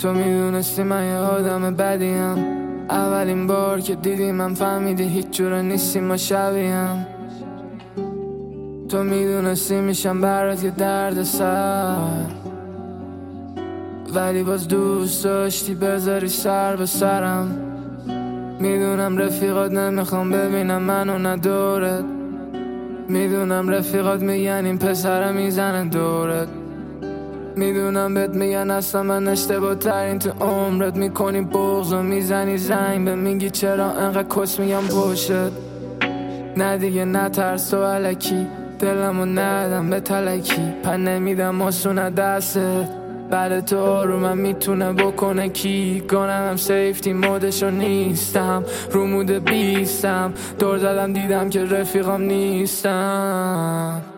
تو میدونستی من یه آدم بدیم، اولین بار که دیدی من فهمیدی هیچ جوره نیستی ما شبیهم. تو میدونستی میشم برات یه درد سر، ولی باز دوست داشتی بذاری سر به سرم. میدونم رفیقات نمیخوام ببینم منو ندارد، میدونم رفیقات میگن این پسره میزنه دورت، میدونم بهت میگن اصلا من اشتباه ترین تو عمرت. میکنی بغض و میزنی زنگ به میگی چرا انقدر کس میگم پشت. نه دیگه نترس و علکی دلمو ندم به تلکی، پر نمیدم آسونه دستت بعد تو آرومم میتونه بکنه کی. گانم هم سیفتی مودشو نیستم، رو مود بیستم، دور زدم دیدم که رفیقام نیستم.